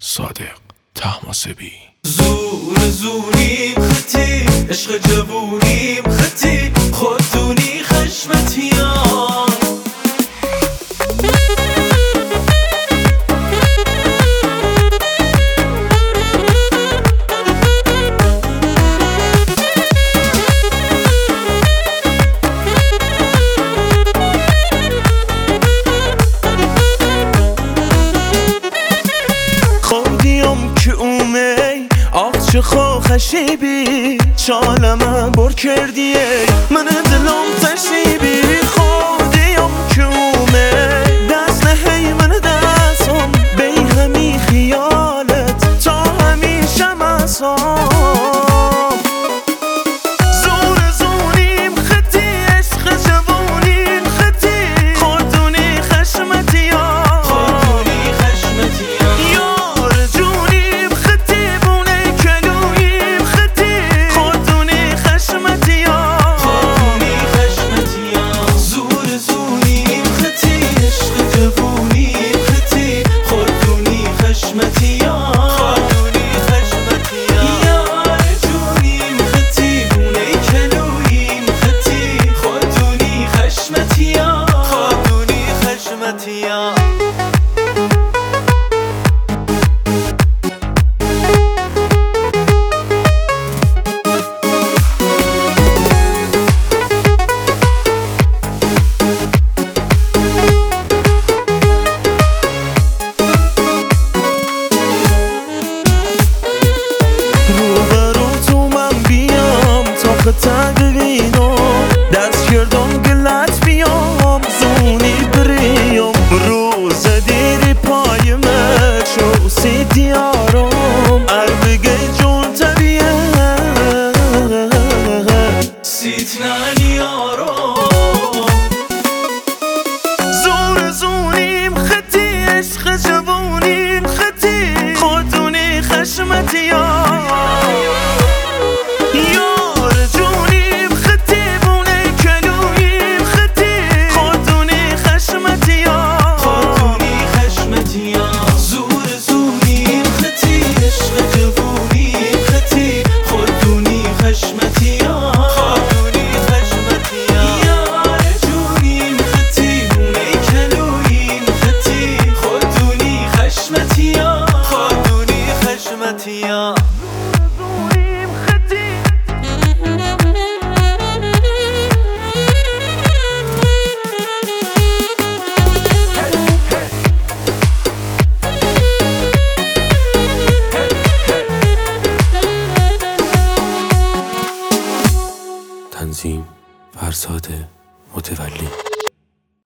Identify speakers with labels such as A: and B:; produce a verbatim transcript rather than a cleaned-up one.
A: صادق طهماسبی.
B: زور زوریم خطی، عشق جوونیم خطی، خودتونی خشمتیان.
C: چه خشیبی چالم بر کردیه من دلم تشیبی خودیم کمه دست نهی من دستم بی همی خیالت تا همیشه مسام. زور زونیم خطی عشق جوونیم خطی خودتونی خشمتی ها
B: خودتونی خشمتی ها.
C: تقوینو دست کردم گلت بیام زونی بریم روز دیری پایمه چوسی دیارم عربگه جون طبیعه
B: سیتنانی آرام.
C: زور زونیم خطی عشق جوونیم خطی خودتونی خشمتی ها.
A: تنظیم فرزاد متولی.